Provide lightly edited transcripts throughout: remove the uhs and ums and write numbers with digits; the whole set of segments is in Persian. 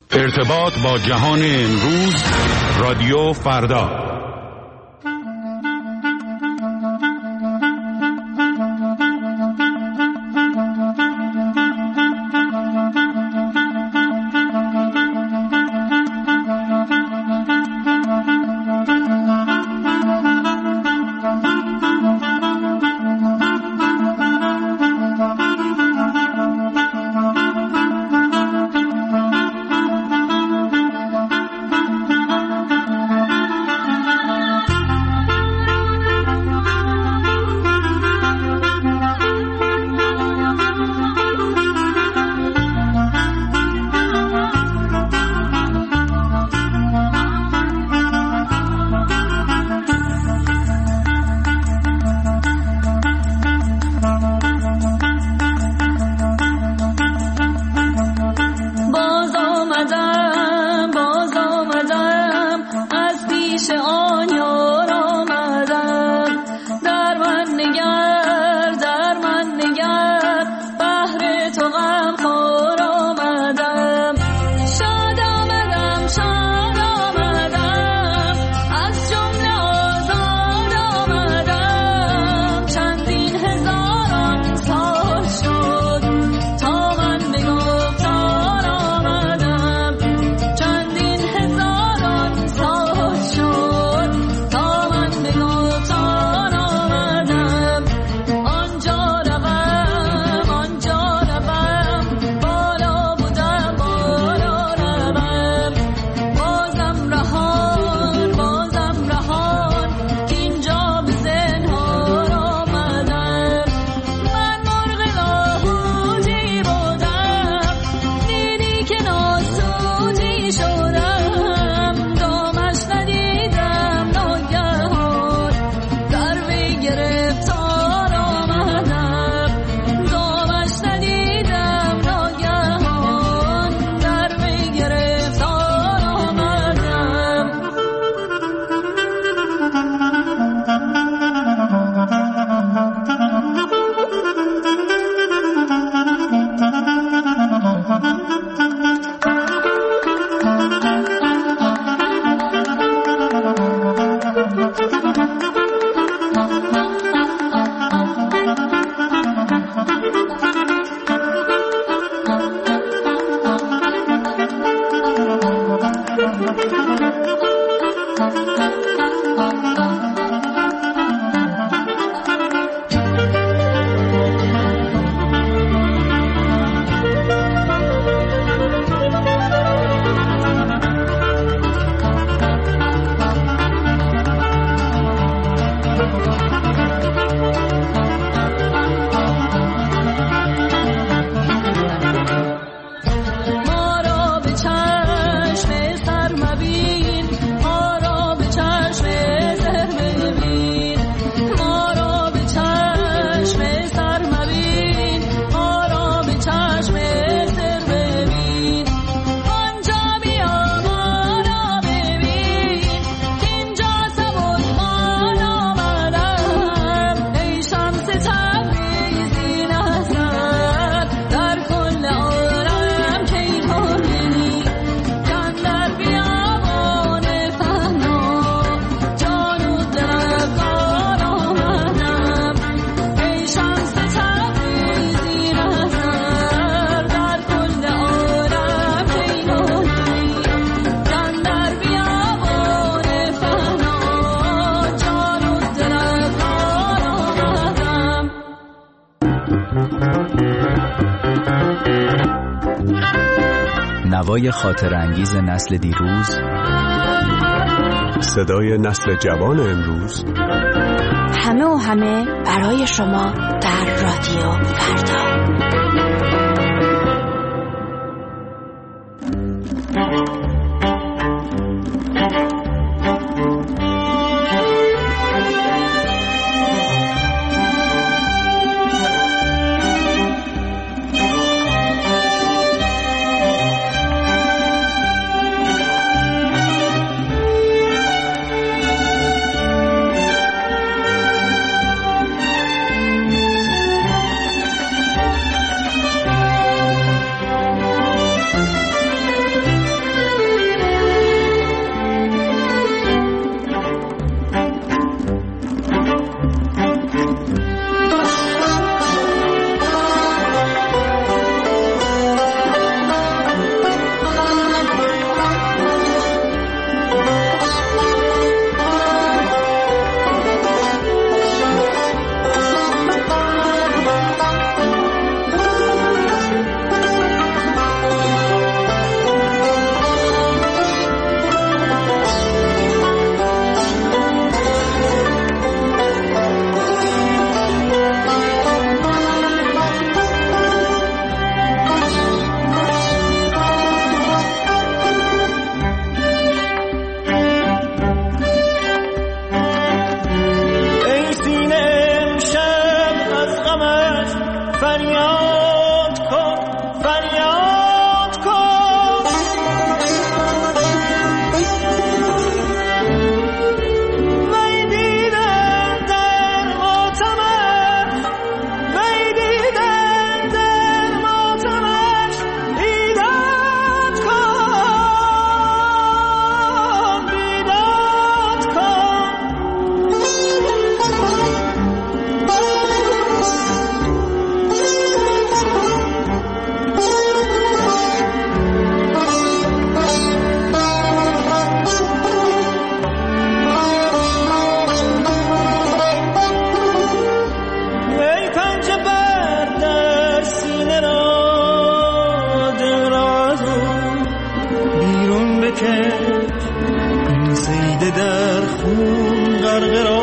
ارتباط با جهان امروز، رادیو فردا. نوای خاطر انگیز نسل دیروز، صدای نسل جوان امروز، همه و همه برای شما در رادیو فردا. بکش این سیده در خون غرقه را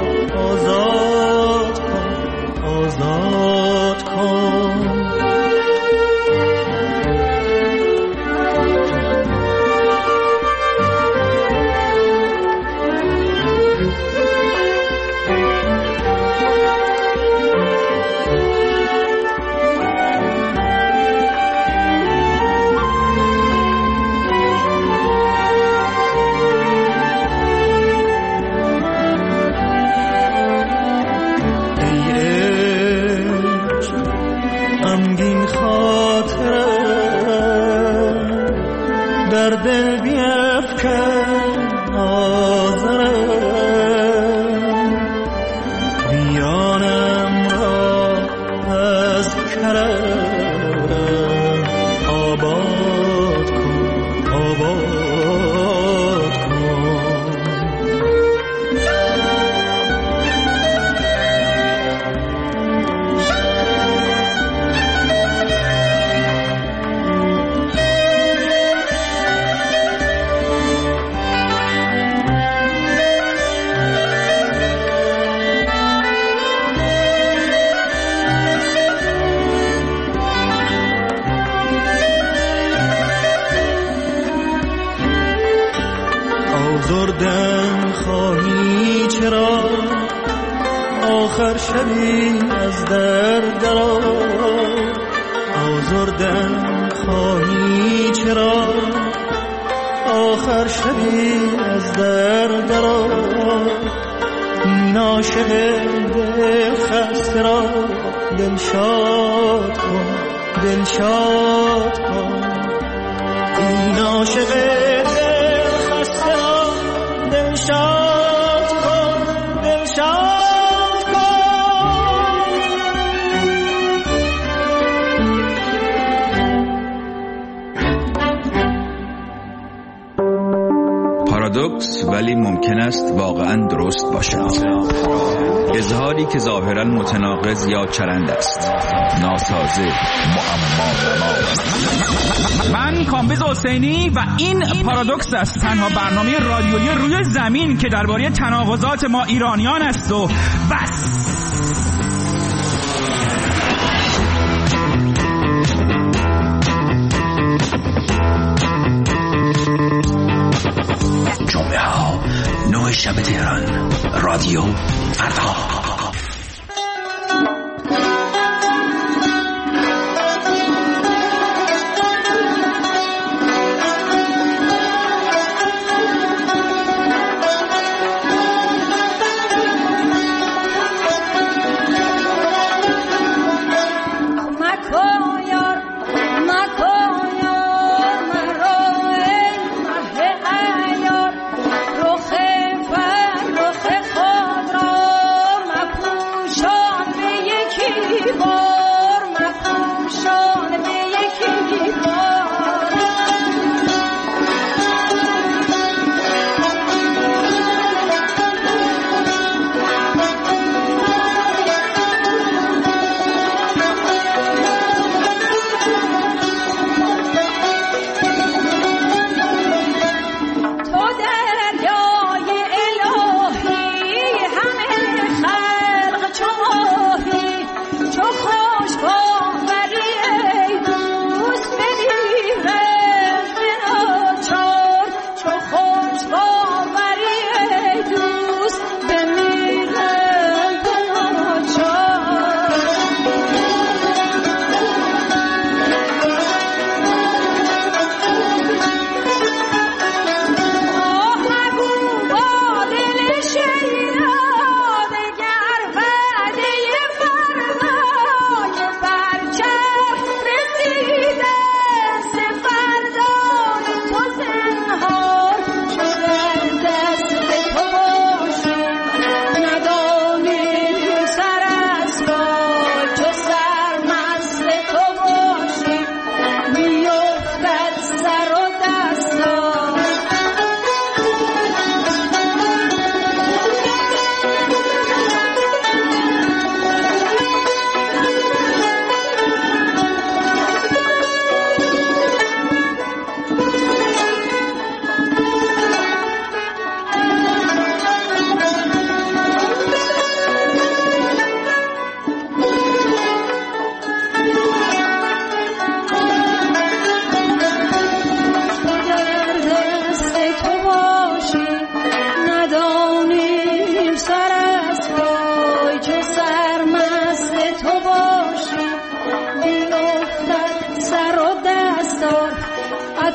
آزاد کن آزاد کن. در دل بیفکن آزرم ویرانم را از کرم آباد کن آباد کن. آزردن خواهی چرا آخر شبی از در درآ. آزردن خواهی چرا آخر شبی از در درآ. این عاشق دل خسته را دلشاد کن دلشاد کن. این عاشق دلشاد کن دلشاد کن. پارادوکس ولی ممکن است واقعا درست باشد. اظهاری که ظاهرا متناقض یا چرند است، ناسازه، معما. من کامبیز حسینی و این پارادوکس است، تنها برنامه رادیویی روی زمین که درباره تناقضات ما ایرانیان است و بس. جمعه ها 9 شب تهران، رادیو فردا.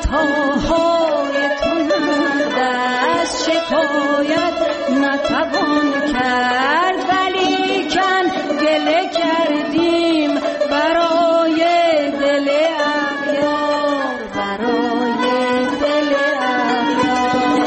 خطاهایتون دست شکایت نتوان کرد، ولیکن گله کردیم برای دل اغیار، برای دل اغیار.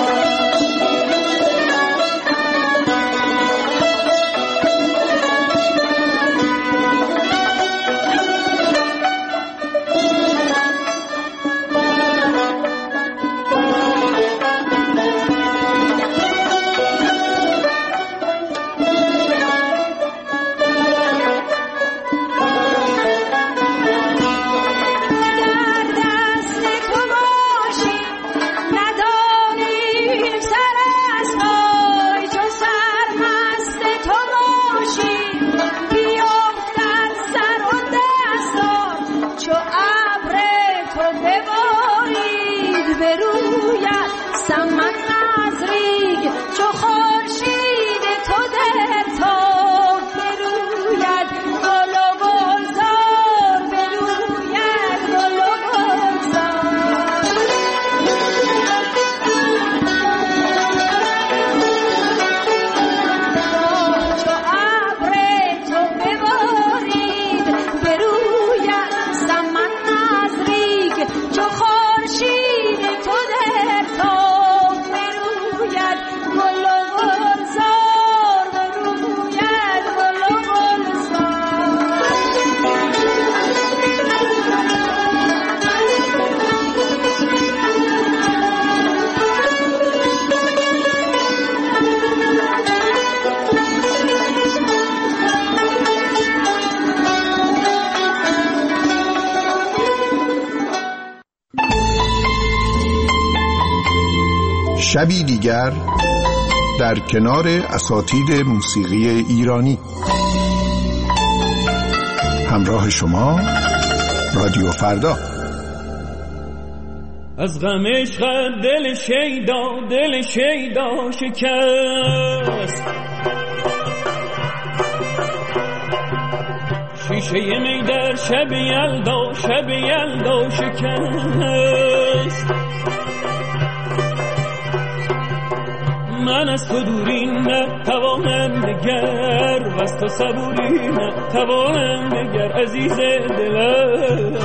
شبی دیگر در کنار اساتید موسیقی ایرانی. همراه شما رادیو فردا. از غم عشق دل شیدا شکست، شیشه می در شب یلدا شکست. من از تو دوری نتوانم دگر، و از تو صبوری نتوانم دگر عزیز دلم.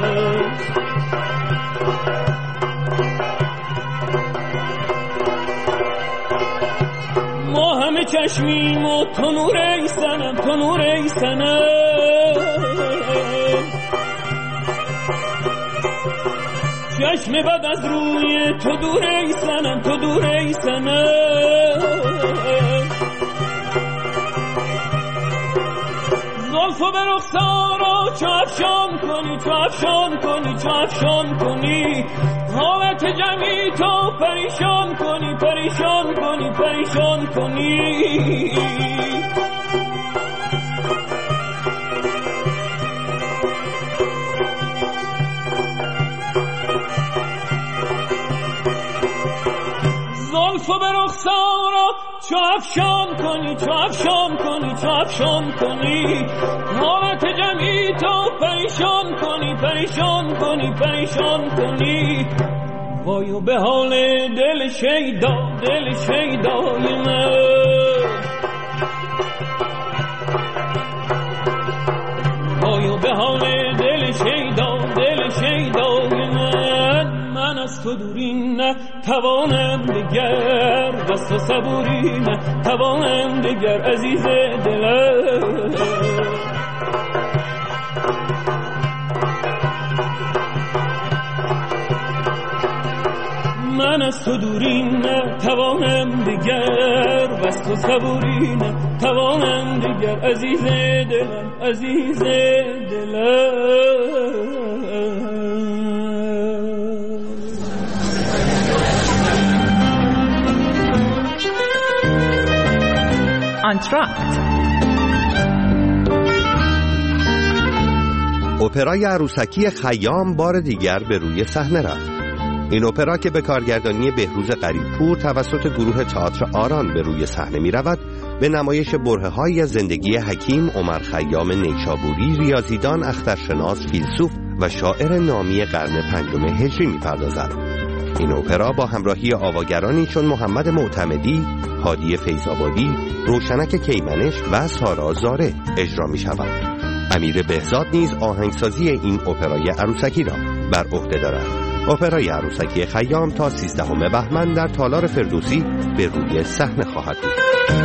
ما همه چشمیم و تو نور ای سنم، تو نور ای سنم. چشم بد از روی تو دور ای سنم، تو دور ای سنم. زلفو به رخسارا چو افشان کنی، حالت جمعی تو پریشان کنی. زلفو به رخسارا چو افشان کنی، حالت جمعی تو پریشان کنی. وایو به حال دل شیدای من، وایو به حال دل شیدای من از تو دوری نتوانم دگر، بس تو صبوری نتوانم دگر عزیز دلم. من از تو دوری نتوانم دگر، بس تو صبوری نتوانم دگر عزیز دلم. انتراکت اپرای عروسکی خیام بار دیگر به روی صحنه رفت. این اپرا که به کارگردانی بهروز غریبپور توسط گروه تئاتر آران به روی صحنه می رود، به نمایش برهه‌هایی از زندگی حکیم عمر خیام نیشابوری، ریاضیدان، اخترشناس، فیلسوف و شاعر نامی قرن 5 هجری می‌پردازد. این اپرا با همراهی آواگرانی چون محمد معتمدی، هادی فیض‌آبادی، روشنک کیمنش و سارا زاره اجرا می‌شود. امیر بهزاد نیز آهنگسازی این اپرای عروسکی را بر عهده دارد. اپرای عروسکی خیام تا 13 بهمن در تالار فردوسی به روی صحنه خواهد بود.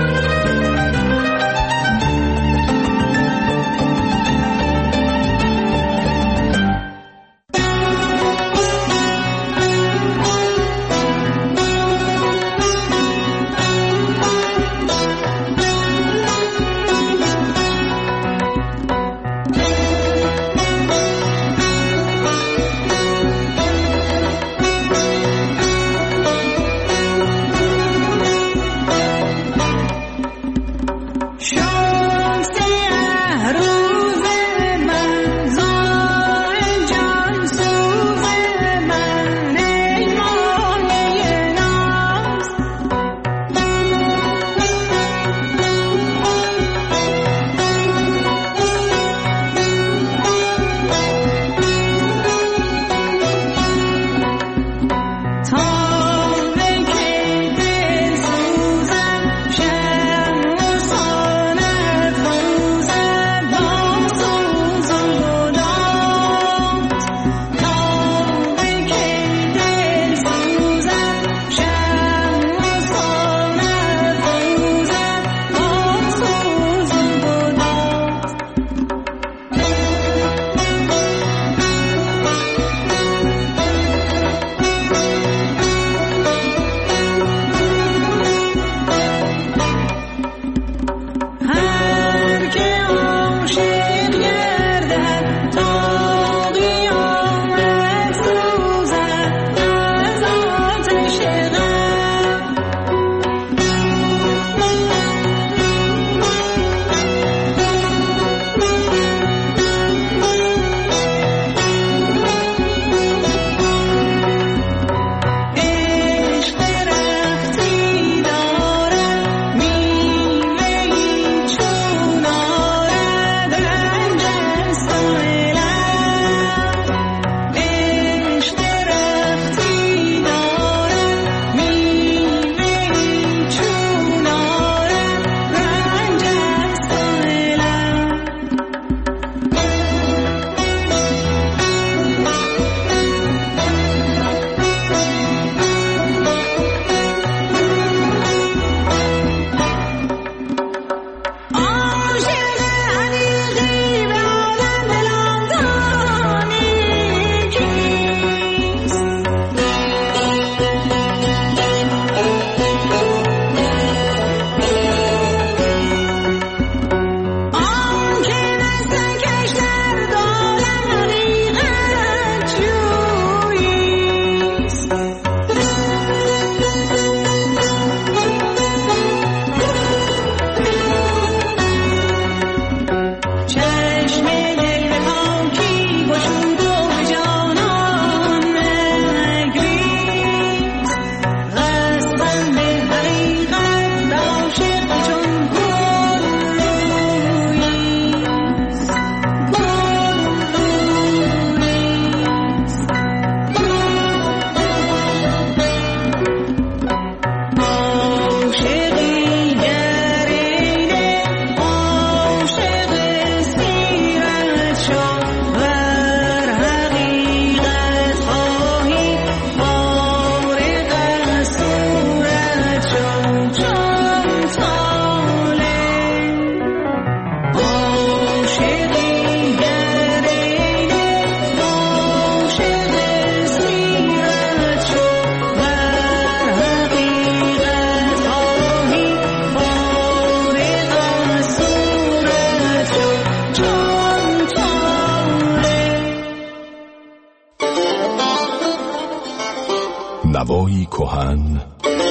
نوایی کهن،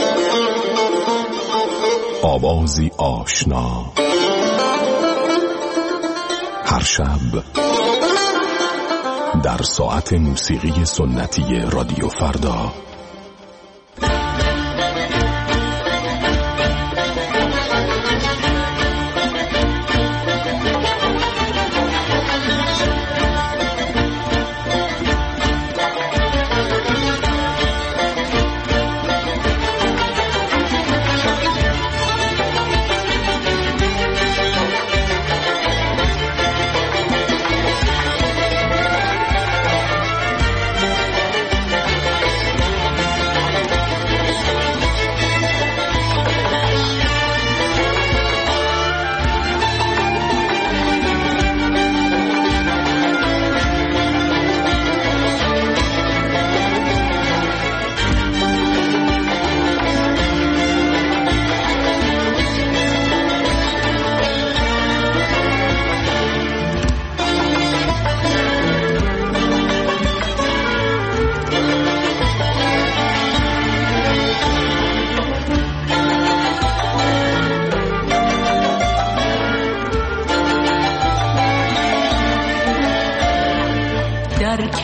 آوازی آشنا، هر شب در ساعت موسیقی سنتی رادیو فردا.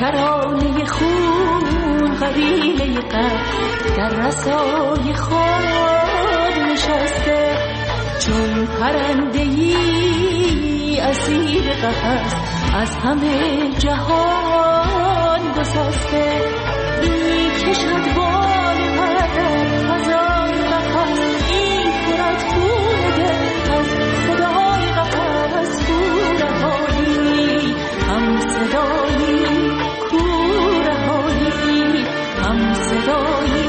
کرانه خون قبیله قد در رسای خود نشسته، چون پرنده‌ای اسیر قفس از همه جهان گسسته. میکشد بال پر در فضای قفس، میخورد خون دل از صدای قفس. کورهایی هم صدایی، کورهایی هم صدایی.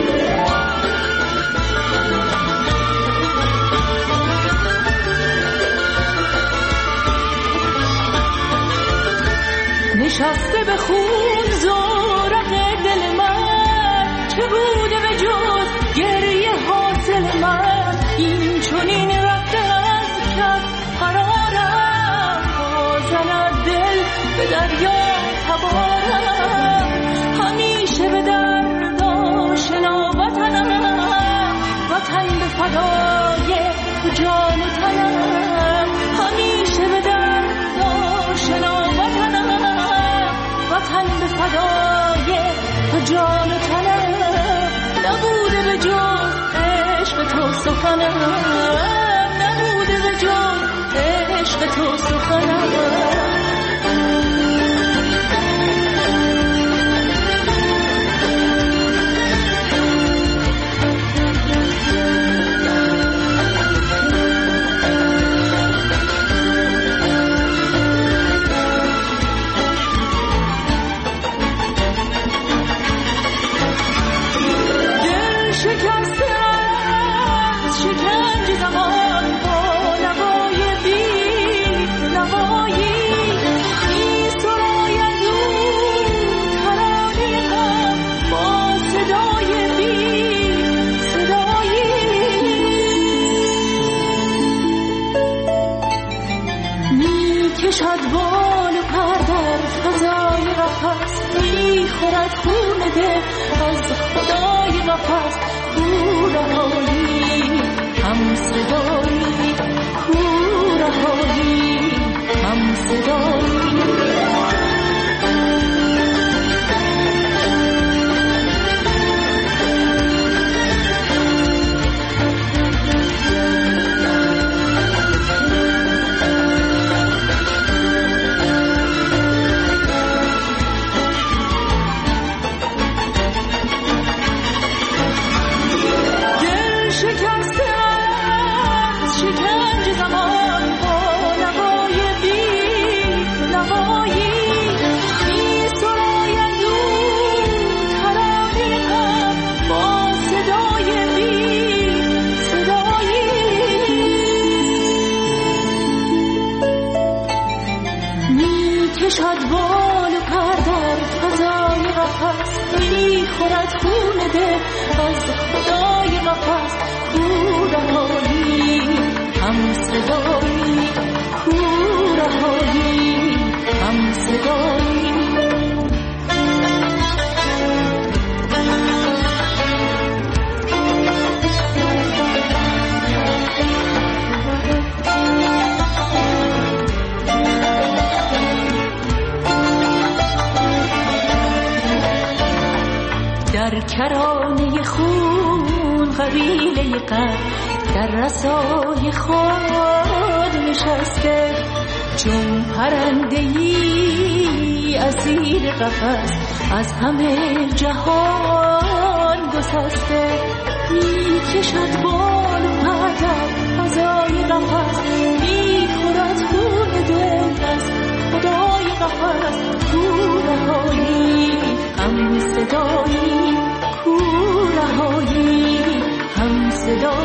نشسته به خون زورق دل من، چه بوده به جز گریه حاصل من؟ این چنین رفته از کف قرارم، بازند دل به دریا تبارم. همیشه به درد آشنا وطنم، وطن به فدای تو جان و تنم. همیشه به درد آشنا وطنم، وطن به فدای تو جان و تنم. نبوده به جز عشق تو سخنم، نبوده به جز عشق تو سخنم. کشد بال و پر در فضای قفس، میخورد خون دل از خدای قفس. کورهایی هم صدایی، کورهایی هم صدایی. کشد بال و پر در فضای قفس، میخورد خون دل از خدای قفس. کورهایی هم صدایی، کورهایی هم صدایی. در کرانه خون قبیله قد در رسای خود نشسته، چون پرنده‌ای اسیر قفس از همه جهان گسسته. میکشد بال و پر در فضای قفس، میخورد خون دل از خدای قفس. کورهایی هم صدایی، کورهایی هم صدایی.